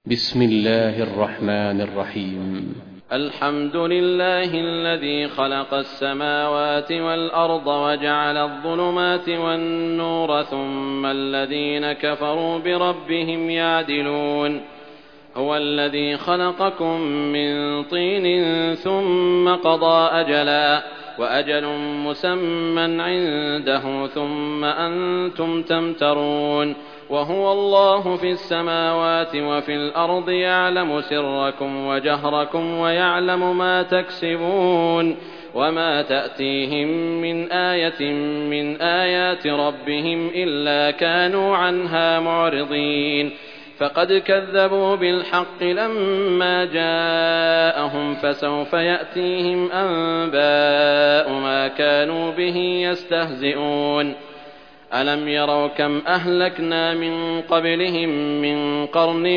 بسم الله الرحمن الرحيم. الحمد لله الذي خلق السماوات والأرض وجعل الظلمات والنور ثم الذين كفروا بربهم يعدلون. هو الذي خلقكم من طين ثم قضى أجلا وأجل مسمى عنده ثم أنتم تمترون. وهو الله في السماوات وفي الأرض يعلم سركم وجهركم ويعلم ما تكسبون. وما تأتيهم من آية من آيات ربهم إلا كانوا عنها معرضين. فقد كذبوا بالحق لما جاءهم فسوف يأتيهم أنباء ما كانوا به يستهزئون. ألم يروا كم أهلكنا من قبلهم من قرن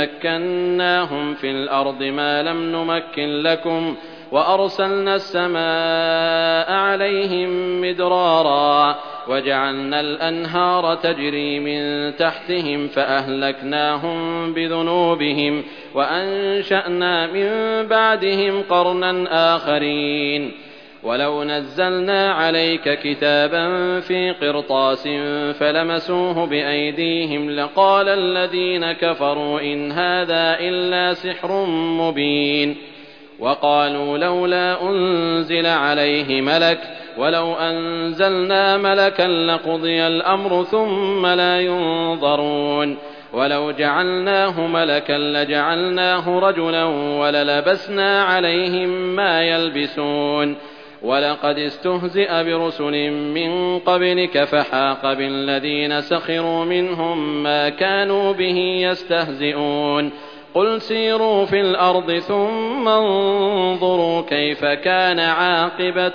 مكناهم في الأرض ما لم نمكن لكم وأرسلنا السماء عليهم مدرارا وجعلنا الأنهار تجري من تحتهم فأهلكناهم بذنوبهم وأنشأنا من بعدهم قرنا آخرين. ولو نزلنا عليك كتابا في قرطاس فلمسوه بأيديهم لقال الذين كفروا إن هذا إلا سحر مبين. وقالوا لولا أنزل عليه ملك ولو أنزلنا ملكا لقضي الأمر ثم لا ينظرون. ولو جعلناه ملكا لجعلناه رجلا وللبسنا عليهم ما يلبسون. ولقد استهزئ برسل من قبلك فحاق بالذين سخروا منهم ما كانوا به يستهزئون. قل سيروا في الأرض ثم انظروا كيف كان عاقبة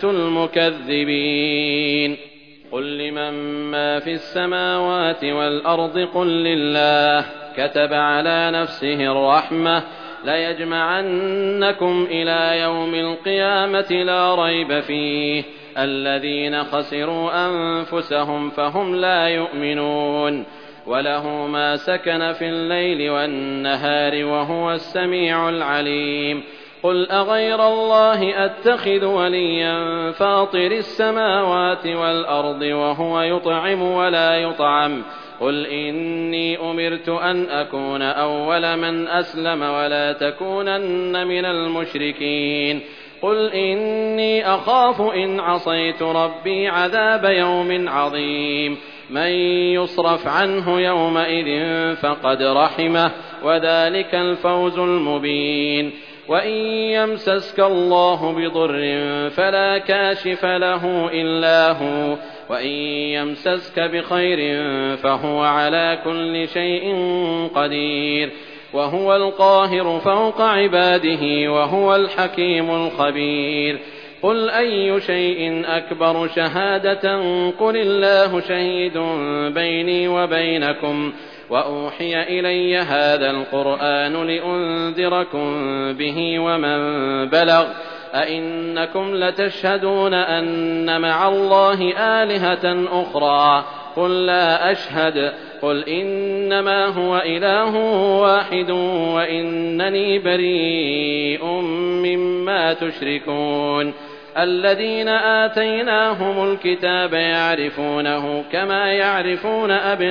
المكذبين. قل لمن ما في السماوات والأرض قل لله كتب على نفسه الرحمة ليجمعنكم إلى يوم القيامة لا ريب فيه الذين خسروا أنفسهم فهم لا يؤمنون. وله ما سكن في الليل والنهار وهو السميع العليم. قل أغير الله أتخذ وليا فاطر السماوات والأرض وهو يطعم ولا يطعم. قل إني أمرت أن أكون أول من أسلم ولا تكونن من المشركين. قل إني أخاف إن عصيت ربي عذاب يوم عظيم. من يصرف عنه يومئذ فقد رحمه وذلك الفوز المبين. وإن يمسسك الله بضر فلا كاشف له إلا هو وإن يمسسك بخير فهو على كل شيء قدير. وهو القاهر فوق عباده وهو الحكيم الخبير. قل أي شيء أكبر شهادة قل الله شهيد بيني وبينكم وأوحي إلي هذا القرآن لأنذركم به ومن بلغ أئنكم لتشهدون أن مع الله آلهة أخرى قل لا أشهد. قل إنما هو إله واحد وإنني بريء مما تشركون. الذين آتيناهم الكتاب يعرفونه كما يعرفون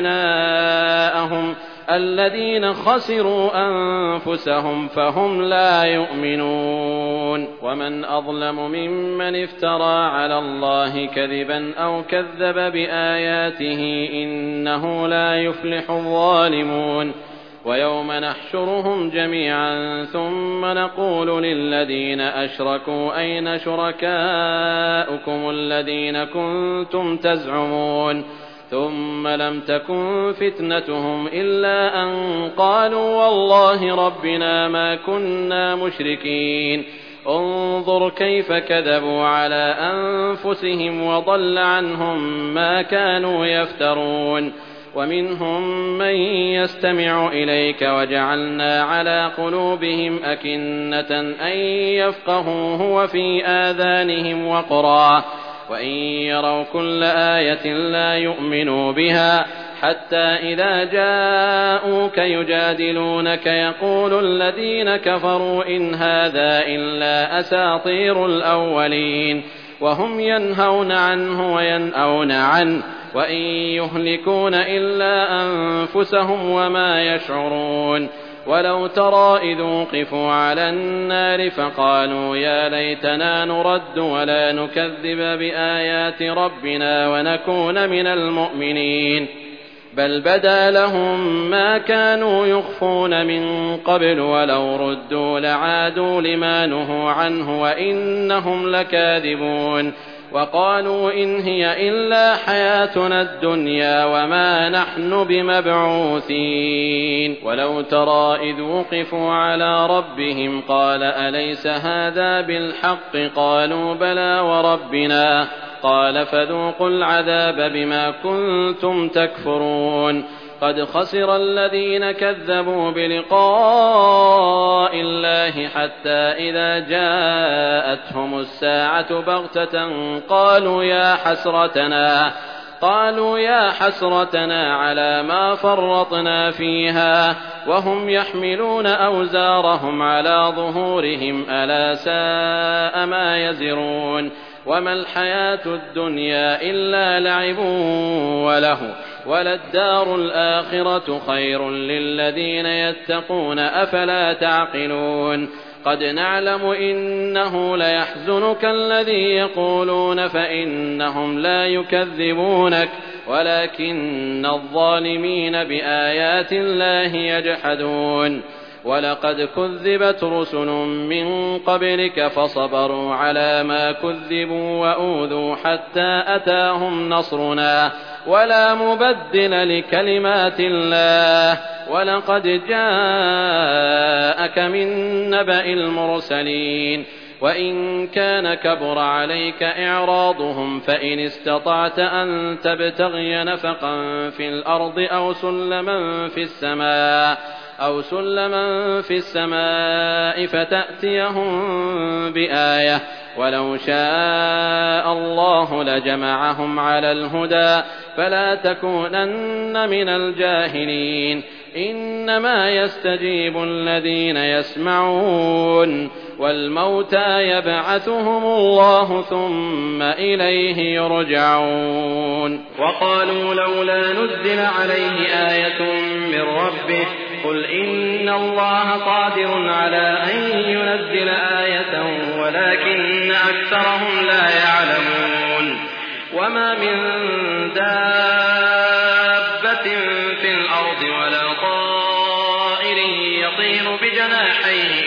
أبناءهم الذين خسروا أنفسهم فهم لا يؤمنون. ومن أظلم ممن افترى على الله كذبا أو كذب بآياته إنه لا يفلح الظالمون. ويوم نحشرهم جميعا ثم نقول للذين أشركوا أين شركاؤكم الذين كنتم تزعمون. ثم لم تكن فتنتهم إلا أن قالوا والله ربنا ما كنا مشركين. انظر كيف كذبوا على أنفسهم وضل عنهم ما كانوا يفترون. ومنهم من يستمع إليك وجعلنا على قلوبهم أكنة أن يفقهوه وفي آذانهم وقرا وإن يروا كل آية لا يؤمنوا بها حتى إذا جاءوك يجادلونك يقول الذين كفروا إن هذا إلا أساطير الأولين وهم ينهون عنه وينأون عنه وإن يهلكون إلا أنفسهم وما يشعرون ولو ترى إذ وقفوا على النار فقالوا يا ليتنا نرد ولا نكذب بآيات ربنا ونكون من المؤمنين بل بدا لهم ما كانوا يخفون من قبل ولو ردوا لعادوا لما نهوا عنه وإنهم لكاذبون وقالوا إن هي إلا حياتنا الدنيا وما نحن بمبعوثين ولو ترى إذ وقفوا على ربهم قال أليس هذا بالحق قالوا بلى وربنا قال فذوقوا العذاب بما كنتم تكفرون قد خسر الذين كذبوا بلقاء الله حتى إذا جاءتهم الساعة بغتة قالوا يا حسرتنا على ما فرطنا فيها وهم يحملون أوزارهم على ظهورهم ألا ساء ما يزرون وما الحياة الدنيا إلا لعب وله وللدار الآخرة خير للذين يتقون أفلا تعقلون قد نعلم إنه ليحزنك الذي يقولون فإنهم لا يكذبونك ولكن الظالمين بآيات الله يجحدون ولقد كذبت رسل من قبلك فصبروا على ما كذبوا وأوذوا حتى أتاهم نصرنا ولا مبدل لكلمات الله ولقد جاءك من نبأ المرسلين وإن كان كبر عليك إعراضهم فإن استطعت أن تبتغي نفقا في الأرض أو سلما في السماء فتأتيهم بآية ولو شاء الله لجمعهم على الهدى فلا تكونن من الجاهلين إنما يستجيب الذين يسمعون والموتى يبعثهم الله ثم إليه يرجعون وقالوا لولا نزل عليه آية من ربه قل إن الله قادر على أن ينزل آية ولكن أكثرهم لا يعلمون وما من دابة في الأرض ولا طائر يطير بجناحيه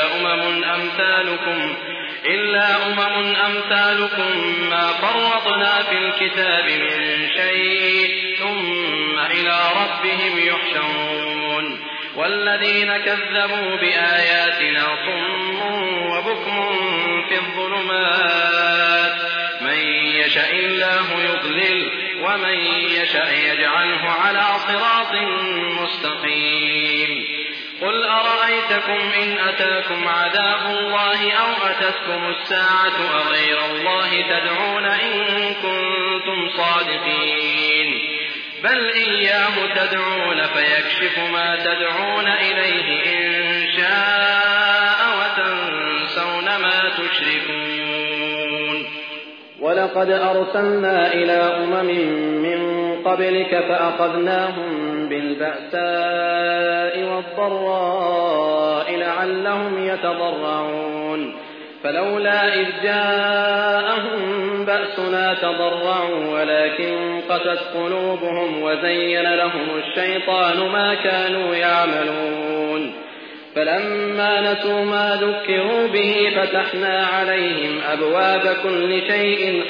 إلا أمم أمثالكم ما فرطنا في الكتاب من شيء ثم إلى ربهم يحشرون والذين كذبوا بآياتنا صم وبكم في الظلمات من يشاء الله يضلل ومن يشاء يجعله على صراط مستقيم قل أرأيتكم إن أتاكم عذاب الله أو أتتكم الساعة أغير الله تدعون إن كنتم صادقين بل إياه تدعون فيكشف ما تدعون إليه إن شاء وتنسون ما تشركون ولقد أرسلنا إلى أمم من قبلك فأخذناهم بالبأساء والضراء لعلهم يتضرعون فلولا إذ جاءهم بأسنا تضرعوا ولكن قست قلوبهم وزين لهم الشيطان ما كانوا يعملون فلما نسوا ما ذكروا به فتحنا عليهم أبواب كل شيء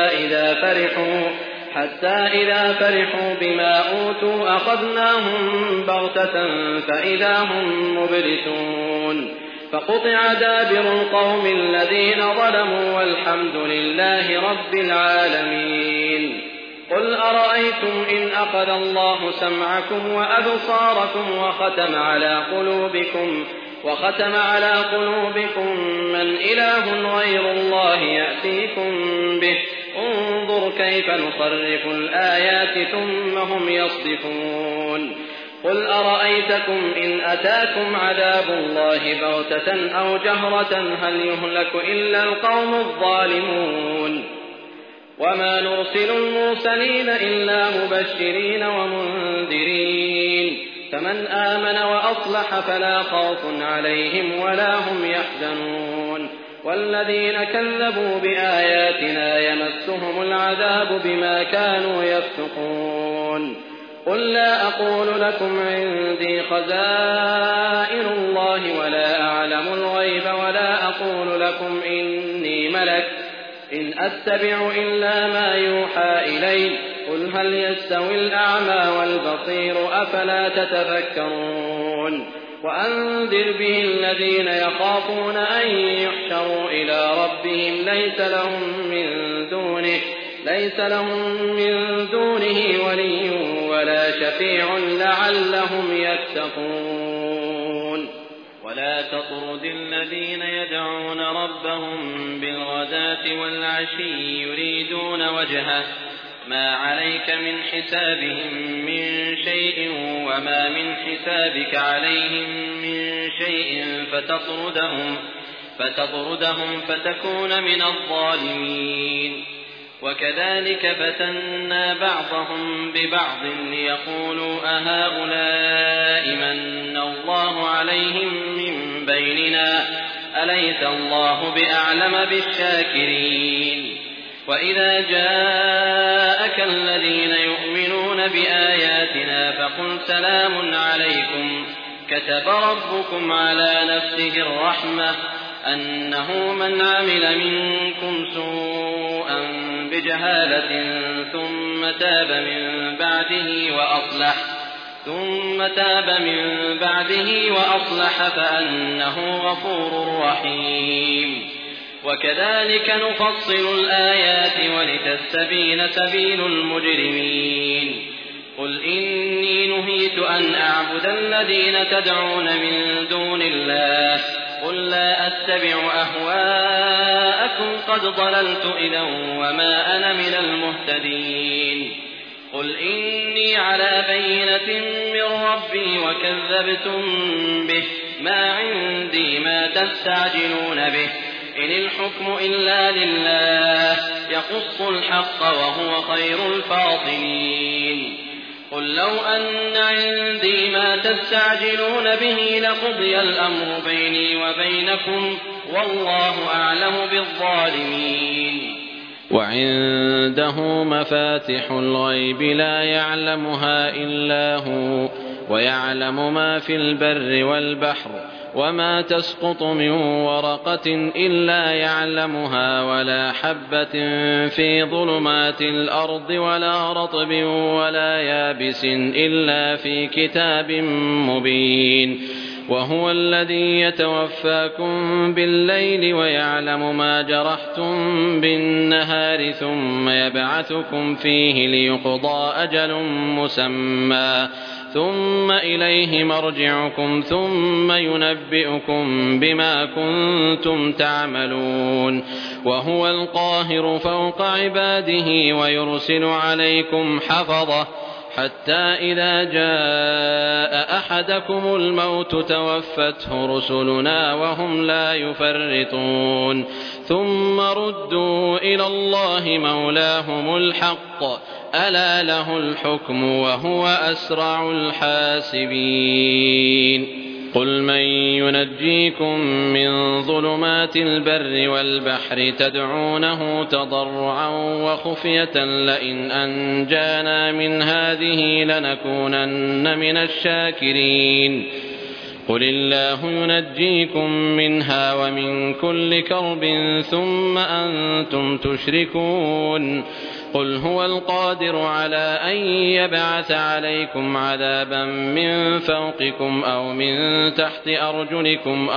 حتى إذا فرحوا بما أوتوا أخذناهم بغتة فإذا هم مبلسون فقطع دابر القوم الذين ظلموا والحمد لله رب العالمين قل أرأيتم إن أخذ الله سمعكم وأبصاركم وختم على قلوبكم من إله غير الله يأتيكم به انظر كيف نصرف الآيات ثم هم يصدفون قل أرأيتكم إن أتاكم عذاب الله بغتة أو جهرة هل يهلك إلا القوم الظالمون وما نرسل المرسلين إلا مبشرين ومنذرين فمن آمن وأصلح فلا خوف عليهم ولا هم يحزنون والذين كذبوا بآياتنا يمسهم العذاب بما كانوا يفسقون قل لا أقول لكم عندي خزائن الله ولا أعلم الغيب ولا أقول لكم إني ملك إن أتبع إلا ما يوحى إلي قل هل يستوي الأعمى والبصير أفلا تتفكرون وأنذر به الذين يخافون أن يحشروا إلى ربهم ليس لهم من دونه ولي ولا شفيع لعلهم يتقون ولا تطرد الذين يدعون ربهم بالغداة والعشي يريدون وجهه ما عليك من حسابهم من شيء وما من حسابك عليهم من شيء فتطردهم فتكون من الظالمين وكذلك فتنا بعضهم ببعض ليقولوا أهؤلاء من الله عليهم من بيننا أليس الله بأعلم بالشاكرين وإذا جاءك الذين يؤمنون بآياتنا فقل سلام عليكم كتب ربكم على نفسه الرحمة أنه من عمل منكم سوءا بجهالة ثم تاب من بعده وأصلح فأنه غفور رحيم وكذلك نفصل الآيات ولتستبين سبيل المجرمين قل إني نهيت أن أعبد الذين تدعون من دون الله قل لا أتبع أهواءكم قد ضللت إذا وما أنا من المهتدين قل إني على بينة من ربي وكذبتم به ما عندي ما تستعجلون به إن الحكم إلا لله يقص الحق وهو خير الفاصلين قل لو أن عندي ما تستعجلون به لقضي الأمر بيني وبينكم والله أعلم بالظالمين وعنده مفاتح الغيب لا يعلمها إلا هو ويعلم ما في البر والبحر وما تسقط من ورقة إلا يعلمها ولا حبة في ظلمات الأرض ولا رطب ولا يابس إلا في كتاب مبين وهو الذي يتوفاكم بالليل ويعلم ما جرحتم بالنهار ثم يبعثكم فيه ليقضى أجل مسمى ثم إليه مرجعكم ثم ينبئكم بما كنتم تعملون وهو القاهر فوق عباده ويرسل عليكم حفظة حتى إذا جاء أحدكم الموت توفته رسلنا وهم لا يفرطون ثم ردوا إلى الله مولاهم الحق ألا له الحكم وهو أسرع الحاسبين قل من ينجيكم من ظلمات البر والبحر تدعونه تضرعا وخفية لئن أنجانا من هذه لنكونن من الشاكرين قل الله ينجيكم منها ومن كل كرب ثم أنتم تشركون قل هو القادر على أن يبعث عليكم عذابا من فوقكم أو من تحت أرجلكم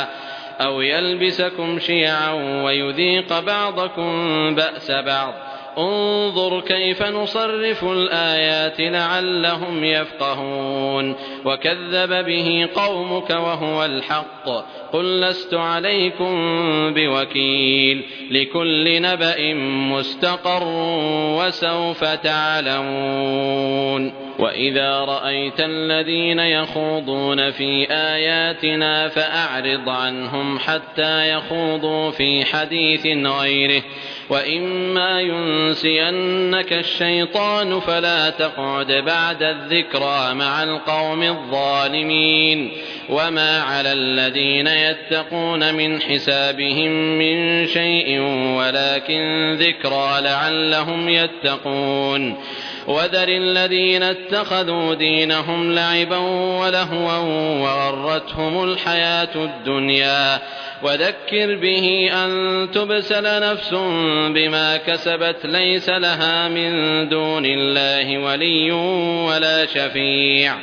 أو يلبسكم شيعا ويذيق بعضكم بأس بعض انظر كيف نصرف الآيات لعلهم يفقهون وكذب به قومك وهو الحق قل لست عليكم بوكيل لكل نبأ مستقر وسوف تعلمون وإذا رأيت الذين يخوضون في آياتنا فأعرض عنهم حتى يخوضوا في حديث غيره وإما ينسينك الشيطان فلا تقعد بعد الذكرى مع القوم الظالمين وما على الذين يتقون من حسابهم من شيء ولكن ذكرى لعلهم يتقون وذر الذين اتخذوا دينهم لعبا ولهوا وغرتهم الحياة الدنيا وذكر به أن تبسل نفس بما كسبت ليس لها من دون الله ولي ولا شفيع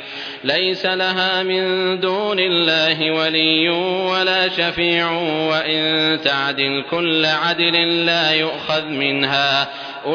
وإن تعدل كل عدل لا يؤخذ منها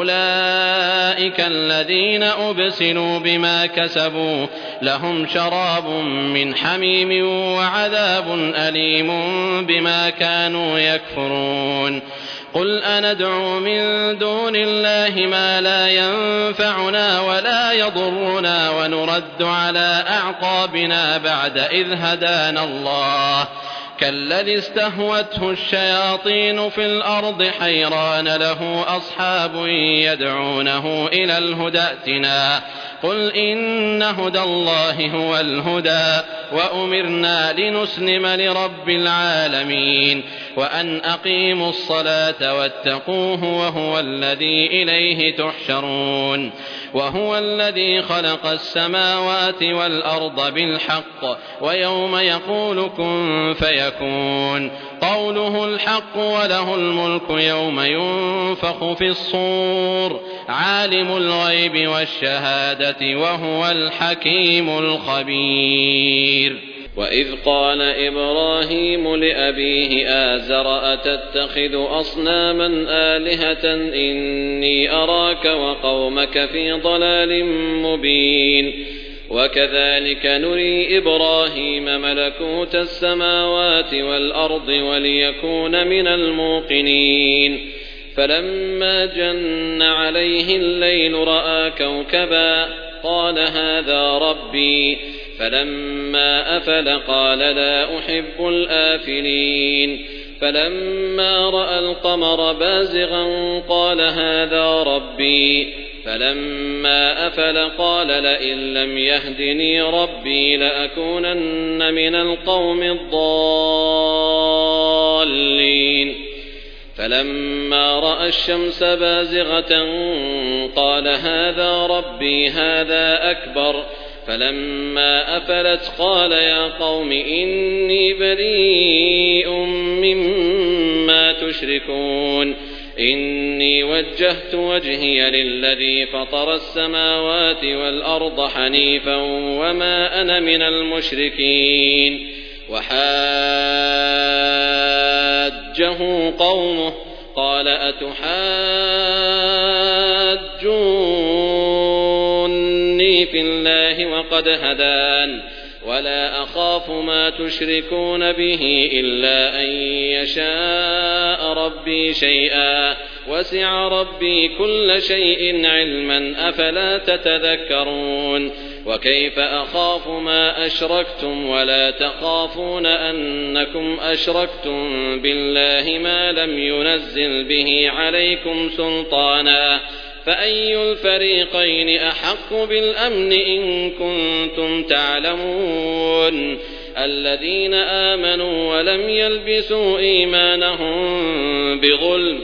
أولئك الذين أبسلوا بما كسبوا لهم شراب من حميم وعذاب أليم بما كانوا يكفرون قل أندعو من دون الله ما لا ينفعنا ولا يضرنا ونرد على أعقابنا بعد إذ هدانا الله كالذي استهوته الشياطين في الأرض حيران له أصحاب يدعونه إلى الهدى ائتنا قل إن هدى الله هو الهدى وأمرنا لنسلم لرب العالمين وأن أقيموا الصلاة واتقوه وهو الذي إليه تحشرون وهو الذي خلق السماوات والأرض بالحق ويوم يقول كن فيكون قوله الحق وله الملك يوم ينفخ في الصور عالم الغيب والشهادة وهو الحكيم الخبير وإذ قال إبراهيم لأبيه آزر أتتخذ أصناما آلهة إني أراك وقومك في ضلال مبين وكذلك نري إبراهيم ملكوت السماوات والأرض وليكون من الموقنين فلما جن عليه الليل رأى كوكبا قال هذا ربي فلما أفل قال لا أحب الآفلين فلما رأى القمر بازغا قال هذا ربي فلما أفل قال لئن لم يهدني ربي لأكونن من القوم الضالين فلما رأى الشمس بازغة قال هذا ربي هذا أكبر فلما أفلت قال يا قوم إني بريء مما تشركون إني وجهت وجهي للذي فطر السماوات والأرض حنيفا وما أنا من المشركين وحاجه قومه قال أتحاجوني في الله وقد هدان ولا أخاف ما تشركون به إلا أن يشاء ربي شيئا وسع ربي كل شيء علما أفلا تتذكرون وكيف أخاف ما أشركتم ولا تخافون أنكم أشركتم بالله ما لم ينزل به عليكم سلطانا فأي الفريقين أحق بالأمن إن كنتم تعلمون الذين آمنوا ولم يلبسوا إيمانهم بظلم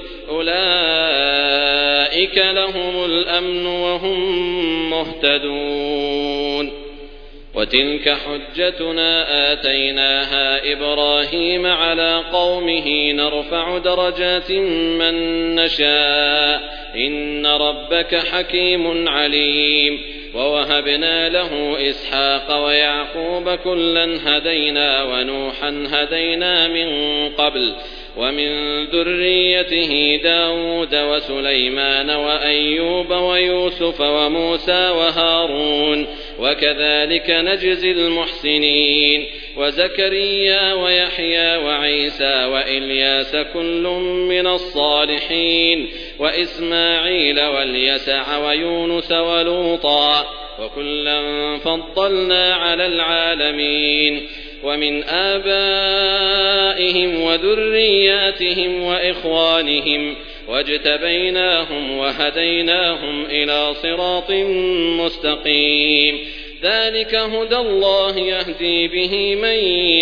أولئك لهم الأمن وهم مهتدون وتلك حجتنا آتيناها إبراهيم على قومه نرفع درجات من نشاء إن ربك حكيم عليم ووهبنا له إسحاق ويعقوب كلا هدينا ونوحا هدينا من قبل ومن ذريته داود وسليمان وأيوب ويوسف وموسى وهارون وكذلك نجزي المحسنين وزكريا ويحيى وعيسى وإلياس كل من الصالحين وإسماعيل واليسع ويونس ولوطا وكلا فضلنا على العالمين ومن آبائهم وذرياتهم وإخوانهم واجتبيناهم وهديناهم إلى صراط مستقيم ذلك هدى الله يهدي به من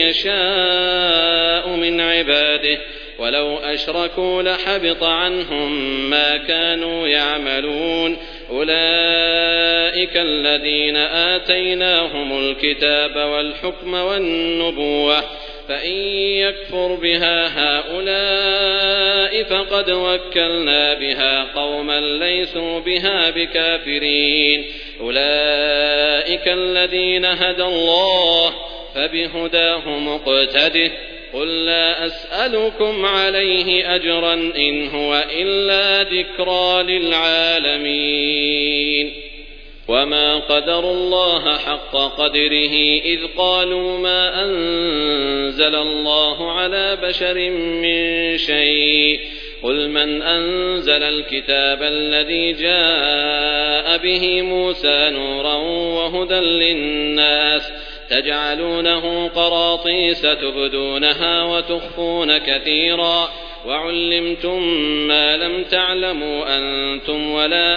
يشاء من عباده ولو أشركوا لحبط عنهم ما كانوا يعملون أولئك الذين آتيناهم الكتاب والحكم والنبوة فإن يكفر بها هؤلاء فقد وكلنا بها قوما ليسوا بها بكافرين أولئك الذين هدى الله فبهداه مقتده قل لا أسألكم عليه أجرا إن هو إلا ذكرى للعالمين وما قدروا الله حق قدره إذ قالوا ما أنزل الله على بشر من شيء قل من أنزل الكتاب الذي جاء به موسى نورا وهدى للناس تجعلونه قراطيس تبدونها وتخفون كثيرا وعلمتم ما لم تعلموا أنتم ولا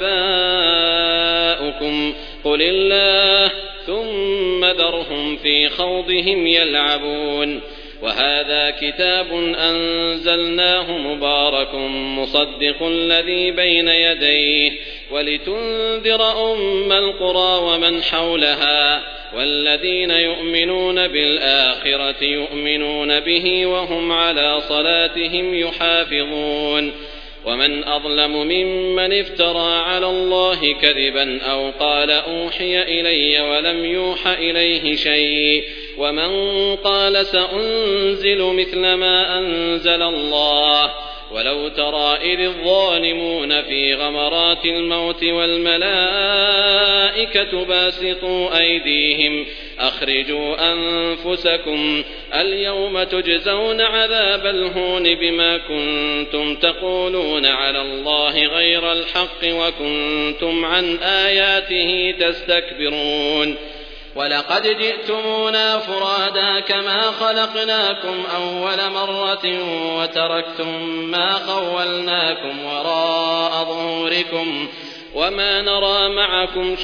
آباؤكم قل الله ثم ذرهم في خوضهم يلعبون وهذا كتاب أنزلناه مبارك مصدق الذي بين يديه ولتنذر أم القرى ومن حولها والذين يؤمنون بالآخرة يؤمنون به وهم على صلاتهم يحافظون ومن أظلم ممن افترى على الله كذبا أو قال أوحي إلي ولم يوح إليه شيء ومن قال سأنزل مثل ما أنزل الله ولو ترى إذ الظالمون في غمرات الموت والملائكة باسطوا أيديهم أخرجوا أنفسكم اليوم تجزون عذاب الهون بما كنتم تقولون على الله غير الحق وكنتم عن آياته تستكبرون ولقد جئتمونا فرادا كما خلقناكم أول مرة وتركتم ما خولناكم وراء ظهوركم وما نرى معكم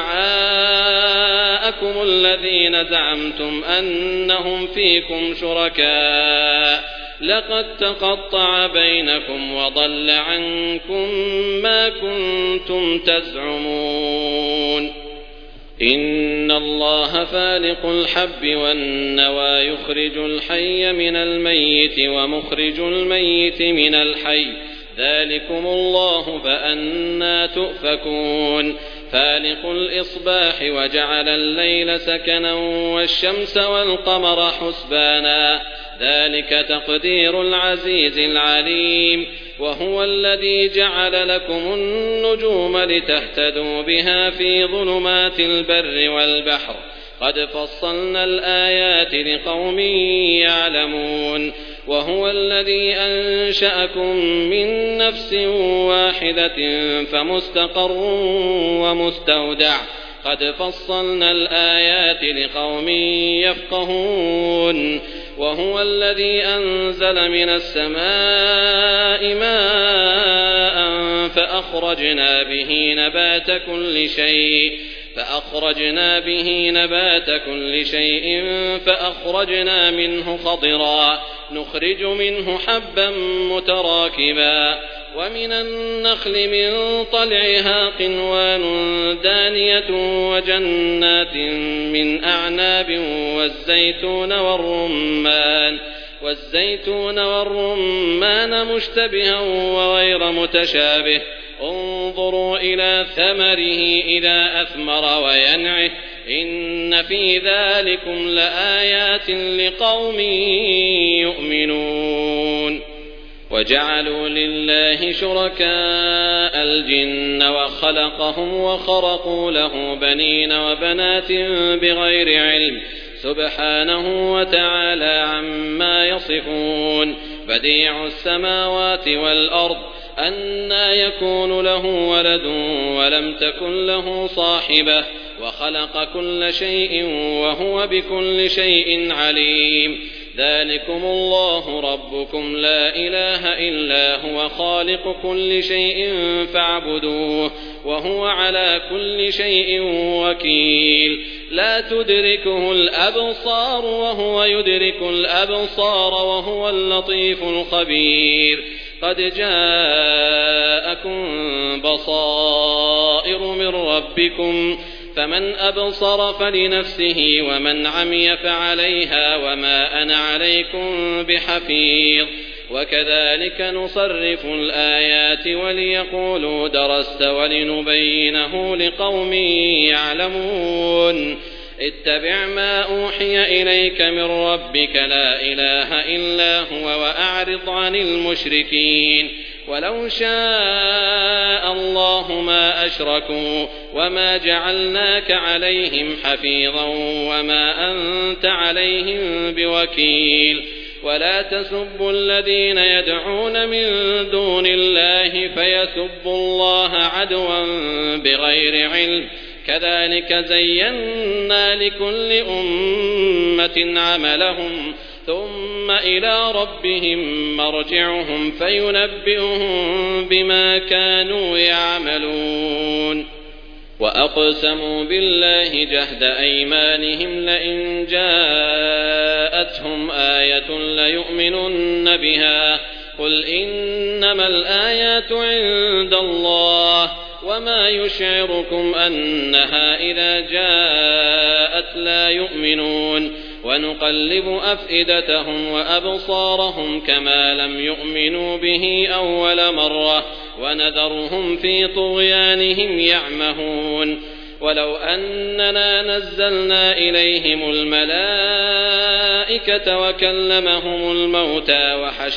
شفعاءكم الذين زعمتم أنهم فيكم شركاء لقد تقطع بينكم وضل عنكم ما كنتم تزعمون إن الله فالق الحب والنوى يخرج الحي من الميت ومخرج الميت من الحي ذلكم الله فأنى تؤفكون فالق الإصباح وجعل الليل سكنا والشمس والقمر حسبانا ذلك تقدير العزيز العليم وهو الذي جعل لكم النجوم لتهتدوا بها في ظلمات البر والبحر قد فصلنا الآيات لقوم يعلمون وهو الذي أنشأكم من نفس واحدة فمستقر ومستودع قد فصلنا الآيات لقوم يفقهون وهو الذي أنزل من السماء ماء فأخرجنا به نبات كل شيء فأخرجنا منه خضرا نخرج منه حبا متراكبا ومن النخل من طلعها قنوان دانية وجنات من أعناب والزيتون والرمان مشتبها وغير متشابه انظروا إلى ثمره إذا أثمر وينعه إن في ذلكم لآيات لقوم يؤمنون وجعلوا لله شركاء الجن وخلقهم وخرقوا له بنين وبنات بغير علم سبحانه وتعالى عما يصفون. بديع السماوات والأرض أنى يكون له ولد ولم تكن له صاحبة وخلق كل شيء وهو بكل شيء عليم. ذلكم الله ربكم لا إله إلا هو خالق كل شيء فاعبدوه وهو على كل شيء وكيل. لا تدركه الأبصار وهو يدرك الأبصار وهو اللطيف الخبير. قد جاءكم بصائر من ربكم فمن أبصر فلنفسه ومن عمي فعليها وما أنا عليكم بحفيظ. وكذلك نصرف الآيات وليقولوا درست ولنبينه لقوم يعلمون. اتبع ما أوحي إليك من ربك لا إله إلا هو وأعرض عن المشركين. ولو شاء الله ما أشركوا وما جعلناك عليهم حفيظا وما أنت عليهم بوكيل. ولا تسبوا الذين يدعون من دون الله فيسبوا الله عدوا بغير علم. كذلك زينا لكل أمة عملهم ثم إلى ربهم مرجعهم فينبئهم بما كانوا يعملون. وأقسموا بالله جهد أيمانهم لئن جاءتهم آية ليؤمنن بها قل إنما الآيات عند الله وما يشعركم أنها إذا جاءت لا يؤمنون. ونقلب أفئدتهم وأبصارهم كما لم يؤمنوا به أول مرة ونذرهم في طغيانهم يعمهون. ولو أننا نزلنا إليهم الملائكة وكلمهم الموتى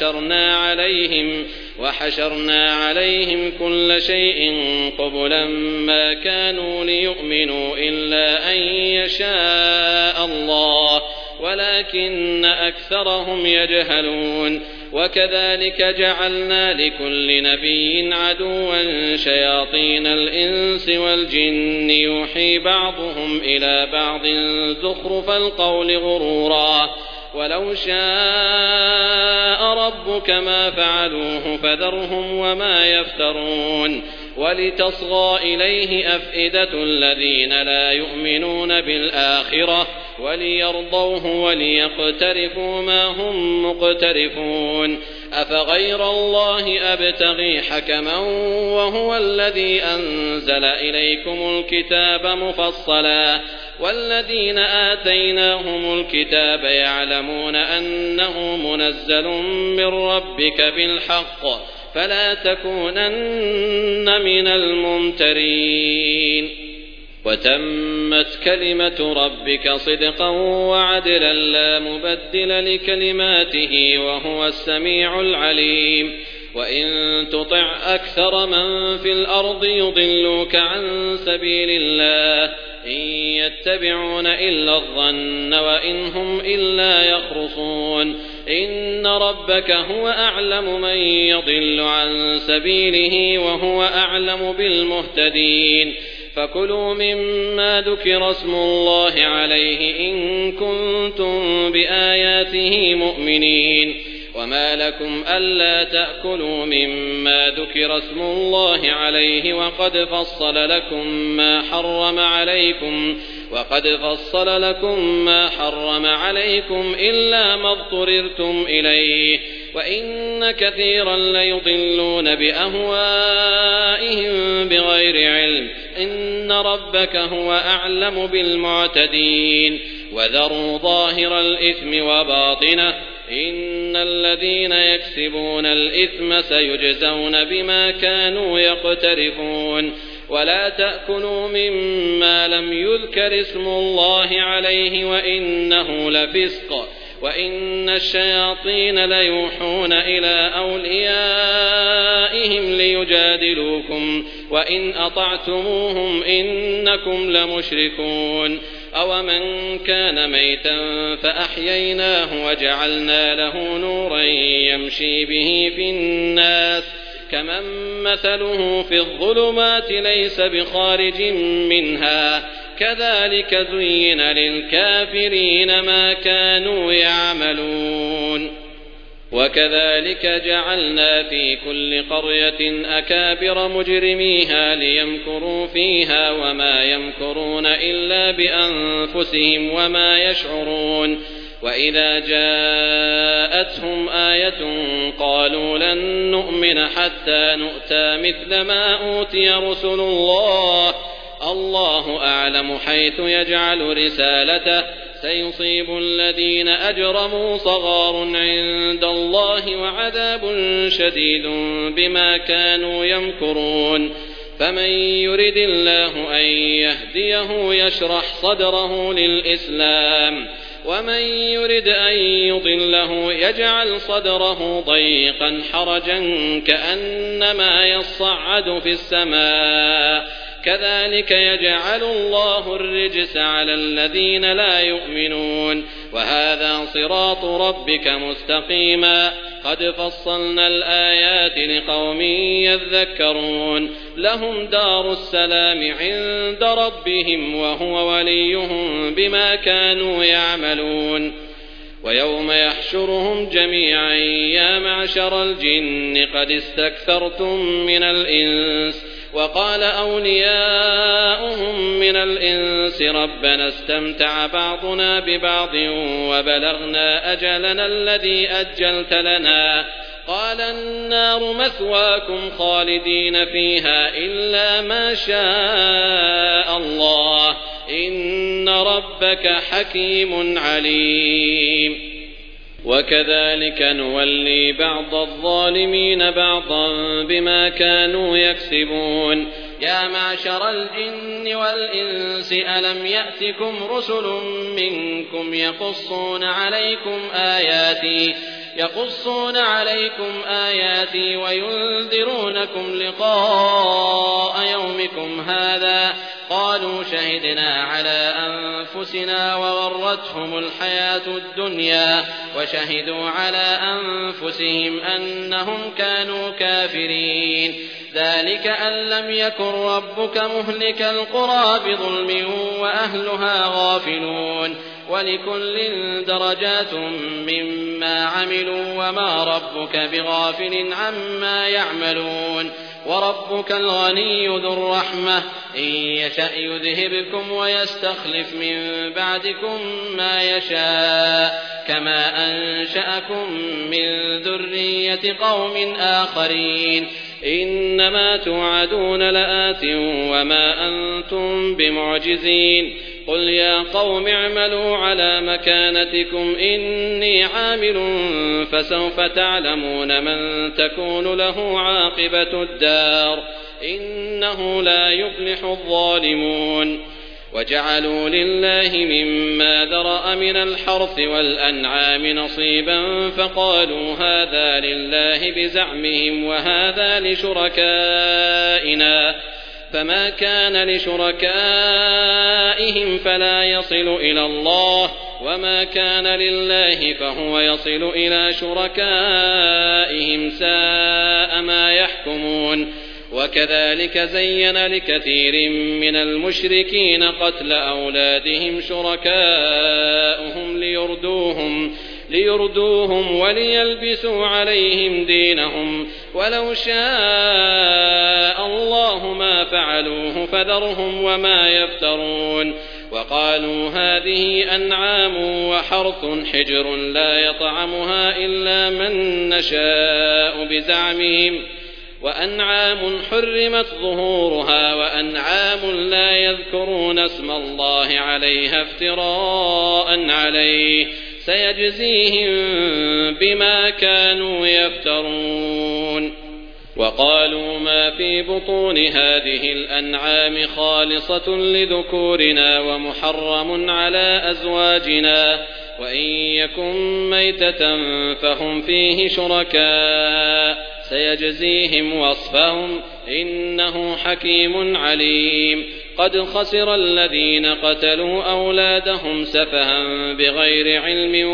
وحشرنا عليهم كل شيء قبلا ما كانوا ليؤمنوا إلا أن يشاء الله ولكن أكثرهم يجهلون. وكذلك جعلنا لكل نبي عدوا شياطين الإنس والجن يوحي بعضهم إلى بعض زخرف القول غرورا. ولو شاء ربك ما فعلوه فذرهم وما يفترون. ولتصغى إليه أفئدة الذين لا يؤمنون بالآخرة وليرضوه وليقترفوا ما هم مقترفون. أفغير الله أبتغي حكما وهو الذي أنزل إليكم الكتاب مفصلا والذين آتيناهم الكتاب يعلمون أنه منزل من ربك بالحق فلا تكونن من الممترين. وتمت كلمة ربك صدقا وعدلا لا مبدل لكلماته وهو السميع العليم. وإن تطع أكثر من في الأرض يضلوك عن سبيل الله إن يتبعون إلا الظن وإن هم إلا يخرصون. إن ربك هو أعلم من يضل عن سبيله وهو أعلم بالمهتدين. فكلوا مما ذكر اسم الله عليه إن كنتم بآياته مؤمنين. وما لكم ألا تأكلوا مما ذكر اسم الله عليه وقد فصل لكم ما حرم عليكم إلا ما اضطررتم إليه. وإن كثيرا ليضلون بأهوائهم بغير علم. إن ربك هو أعلم بالمعتدين. وذروا ظاهر الإثم وباطنه إن الذين يكسبون الإثم سيجزون بما كانوا يقترفون. ولا تأكلوا مما لم يذكر اسم الله عليه وإنه لفسق وإن الشياطين ليوحون إلى أوليائهم ليجادلوكم وإن أطعتموهم إنكم لمشركون أومن كان ميتا فأحييناه وجعلنا له نورا يمشي به في الناس كمن مثله في الظلمات ليس بخارج منها كذلك زين للكافرين ما كانوا يعملون وكذلك جعلنا في كل قرية أكابر مجرميها ليمكروا فيها وما يمكرون إلا بأنفسهم وما يشعرون وإذا جاءتهم آية قالوا لن نؤمن حتى نؤتى مثل ما أوتي رسل الله أعلم حيث يجعل رسالته سيصيب الذين أجرموا صغار عند الله وعذاب شديد بما كانوا يمكرون فمن يرد الله أن يهديه يشرح صدره للإسلام ومن يرد أن يضله يجعل صدره ضيقا حرجا كأنما يصعد في السماء كذلك يجعل الله الرجس على الذين لا يؤمنون وهذا صراط ربك مستقيما قد فصلنا الآيات لقوم يذكرون لهم دار السلام عند ربهم وهو وليهم بما كانوا يعملون ويوم يحشرهم جميعا يا معشر الجن قد استكثرتم من الإنس وقال أولياؤهم من الإنس ربنا استمتع بعضنا ببعض وبلغنا أجلنا الذي أجلت لنا قال النار مثواكم خالدين فيها إلا ما شاء الله إن ربك حكيم عليم وكذلك نولي بعض الظالمين بعضا بما كانوا يكسبون يا معشر الجن والإنس ألم يأتكم رسل منكم يقصون عليكم آياتي وينذرونكم لقاء يومكم هذا قالوا شهدنا على أنفسنا وغرتهم الحياة الدنيا وشهدوا على أنفسهم أنهم كانوا كافرين ذلك أن لم يكن ربك مهلك القرى بظلم وأهلها غافلون ولكل درجات مما عملوا وما ربك بغافل عما يعملون وربك الغني ذو الرحمة إن يشأ يذهبكم ويستخلف من بعدكم ما يشاء كما أنشأكم من ذرية قوم آخرين إنما توعدون لآت وما أنتم بمعجزين قل يا قوم اعملوا على مكانتكم إني عامل فسوف تعلمون من تكون له عاقبة الدار إنه لا يفلح الظالمون وجعلوا لله مما ذرأ من الحرث والأنعام نصيبا فقالوا هذا لله بزعمهم وهذا لشركائنا فما كان لشركائهم فلا يصل إلى الله وما كان لله فهو يصل إلى شركائهم ساء ما يحكمون وكذلك زين لكثير من المشركين قتل أولادهم شركاؤهم ليردوهم وليلبسوا عليهم دينهم ولو شاء الله ما فعلوه فذرهم وما يفترون وقالوا هذه أنعام وحرث حجر لا يطعمها إلا من نشاء بزعمهم وأنعام حرمت ظهورها وأنعام لا يذكرون اسم الله عليها افتراء عليه سيجزيهم بما كانوا يفترون وقالوا ما في بطون هذه الأنعام خالصة لذكورنا ومحرم على أزواجنا وإن يكن ميتة فهم فيه شركاء سيجزيهم وصفهم إنه حكيم عليم قد خسر الذين قتلوا أولادهم سفها بغير علم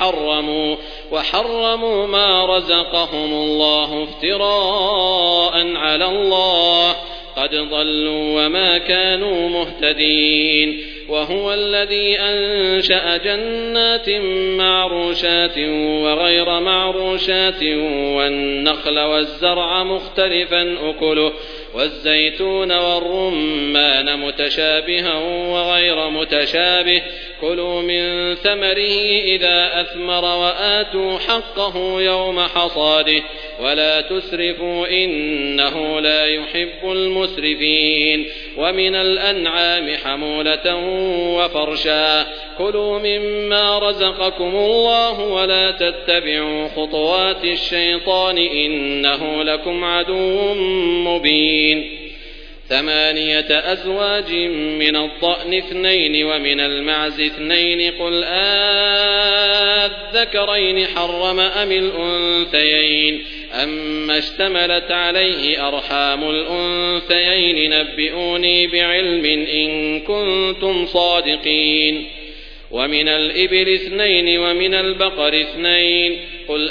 وحرموا ما رزقهم الله افتراء على الله قد ضلوا وما كانوا مهتدين وهو الذي أنشأ جنات معروشات وغير معروشات والنخل والزرع مختلفا أكله والزيتون والرمان متشابها وغير متشابه كلوا من ثمره إذا أثمر وآتوا حقه يوم حصاده ولا تسرفوا إنه لا يحب المسرفين ومن الأنعام حمولة وفرشا كلوا مما رزقكم الله ولا تتبعوا خطوات الشيطان إنه لكم عدو مبين 8 أزواج من الضأن 2 ومن المعز 2 قل أذكرين حرم أم الأنثيين أما اشتملت عليه أرحام الأنثيين نبئوني بعلم إن كنتم صادقين ومن الإبل 2 ومن البقر 2 قل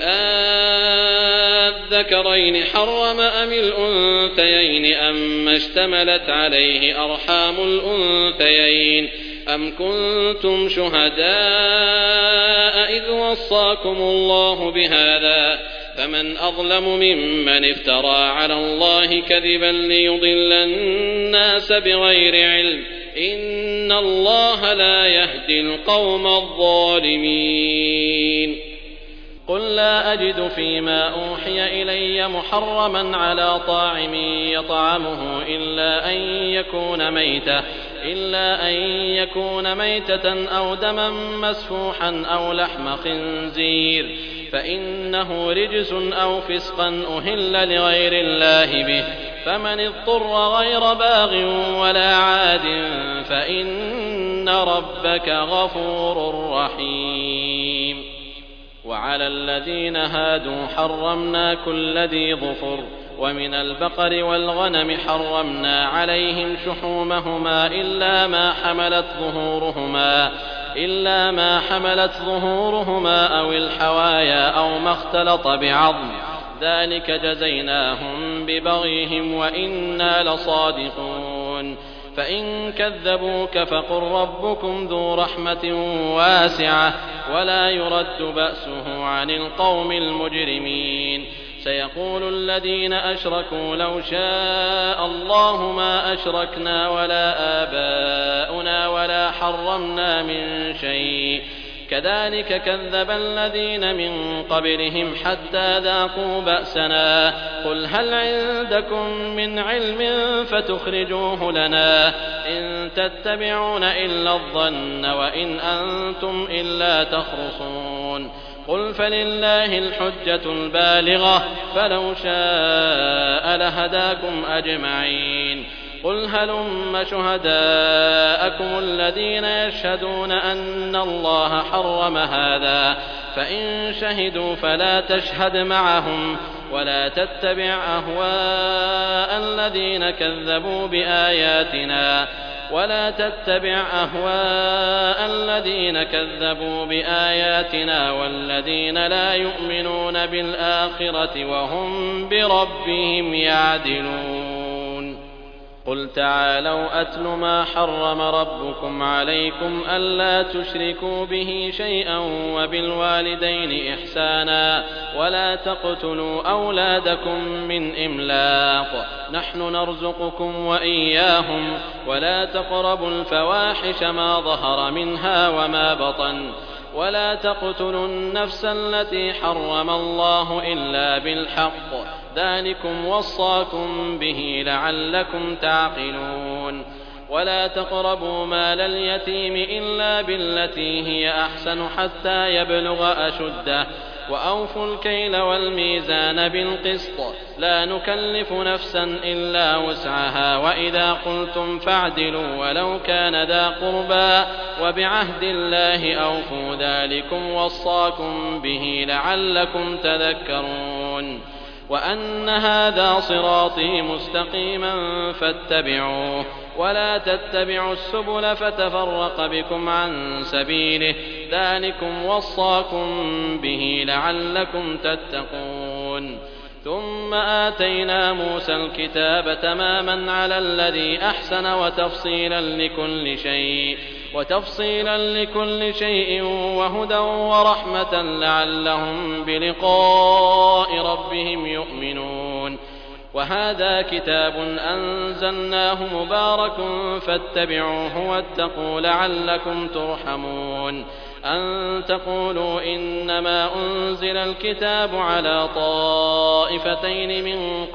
أذكرين حرم أم الأنثيين أما اشتملت عليه أرحام الأنثيين أم كنتم شهداء إذ وصاكم الله بهذا فمن أظلم ممن افترى على الله كذبا ليضل الناس بغير علم إن الله لا يهدي القوم الظالمين قل لا أجد فيما أوحي إلي محرما على طاعم يطعمه إلا أن يكون ميتة أو دما مسفوحا أو لحم خنزير فإنه رجس أو فسقا أهل لغير الله به فمن اضطر غير باغ ولا عاد فإن ربك غفور رحيم وعلى الذين هادوا حرمنا كل ذي ظفر ومن البقر والغنم حرمنا عليهم شحومهما إلا ما حملت ظهورهما أو الحوايا أو ما اختلط بعظم ذلك جزيناهم ببغيهم وإنا لصادقون فإن كذبوك فقل ربكم ذو رحمة واسعة ولا يرد بأسه عن القوم المجرمين سيقول الذين أشركوا لو شاء الله ما أشركنا ولا آباؤنا ولا حرمنا من شيء كذلك كذب الذين من قبلهم حتى ذاقوا بأسنا قل هل عندكم من علم فتخرجوه لنا إن تتبعون إلا الظن وإن أنتم إلا تخرصون قل فلله الحجة البالغة فلو شاء لهداكم أجمعين قل هلم شهداءكم الذين يشهدون أن الله حرم هذا فإن شهدوا فلا تشهد معهم ولا تتبع أهواء الذين كذبوا بآياتنا والذين لا يؤمنون بالآخرة وهم بربهم يعدلون قل تعالوا أتل ما حرم ربكم عليكم ألا تشركوا به شيئا وبالوالدين إحسانا ولا تقتلوا أولادكم من إملاق نحن نرزقكم وإياهم ولا تقربوا الفواحش ما ظهر منها وما بطن ولا تقتلوا النفس التي حرم الله إلا بالحق ذلكم وصاكم به لعلكم تعقلون ولا تقربوا مال اليتيم إلا بالتي هي أحسن حتى يبلغ أشده وأوفوا الكيل والميزان بالقسط لا نكلف نفسا إلا وسعها وإذا قلتم فاعدلوا ولو كان ذا قربى وبعهد الله أوفوا ذلكم وصاكم به لعلكم تذكرون وأن هذا صراطي مستقيما فاتبعوه ولا تتبعوا السبل فتفرق بكم عن سبيله ذلكم وصاكم به لعلكم تتقون ثم آتينا موسى الكتاب تماما على الذي أحسن وتفصيلا لكل شيء وهدى ورحمة لعلهم بلقاء ربهم يؤمنون وهذا كتاب أنزلناه مبارك فاتبعوه واتقوا لعلكم ترحمون أن تقولوا إنما أنزل الكتاب على طائفتين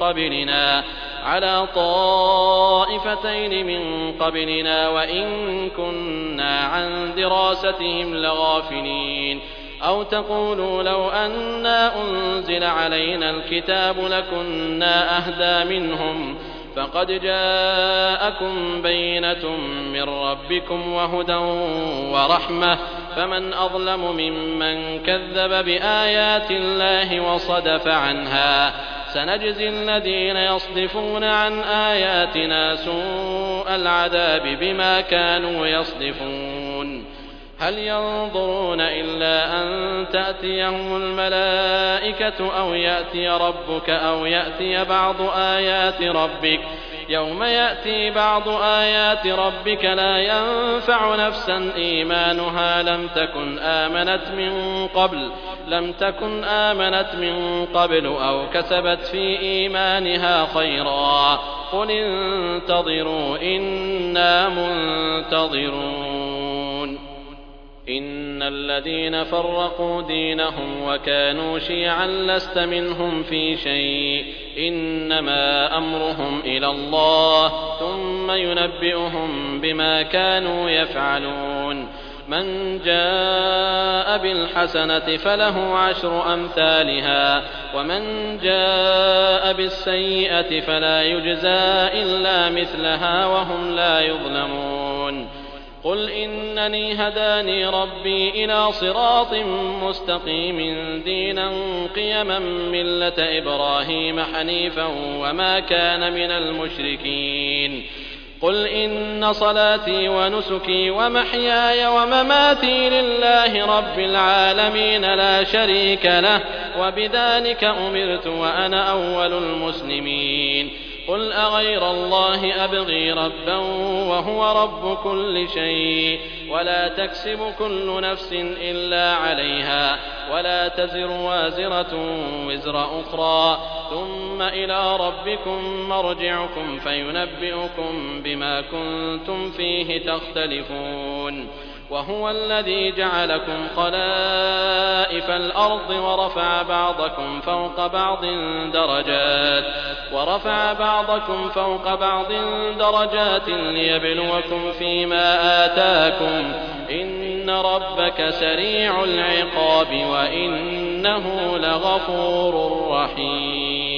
من قبلنا وإن كنا عن دراستهم لغافلين أو تقولوا لو أنا أنزل علينا الكتاب لكنا أهدى منهم فقد جاءكم بينة من ربكم وهدى ورحمة فمن أظلم ممن كذب بآيات الله وصدف عنها سنجزي الذين يصدفون عن آياتنا سوء العذاب بما كانوا يصدفون هل ينظرون إلا أن تأتيهم الملائكة أو يأتي ربك أو يأتي بعض آيات ربك يوم يأتي بعض آيات ربك لا ينفع نفسا إيمانها لم تكن آمنت من قبل أو كسبت في إيمانها خيرا قل انتظروا إنا منتظرون إن الذين فرقوا دينهم وكانوا شيعا لست منهم في شيء إنما أمرهم إلى الله ثم ينبئهم بما كانوا يفعلون من جاء بالحسنة فله 10 أمثالها ومن جاء بالسيئة فلا يجزى إلا مثلها وهم لا يظلمون قل إنني هداني ربي إلى صراط مستقيم دينا قيما ملة إبراهيم حنيفا وما كان من المشركين قل إن صلاتي ونسكي ومحياي ومماتي لله رب العالمين لا شريك له وبذلك أمرت وأنا أول المسلمين قل أغير الله أبغي ربا وهو رب كل شيء ولا تكسب كل نفس إلا عليها ولا تزر وازرة وزر أخرى ثم إلى ربكم مرجعكم فينبئكم بما كنتم فيه تختلفون وهو الذي جعلكم خلائف الأرض ورفع بعضكم فوق بعض درجات ليبلوكم فيما آتاكم إن ربك سريع العقاب وإنه لغفور رحيم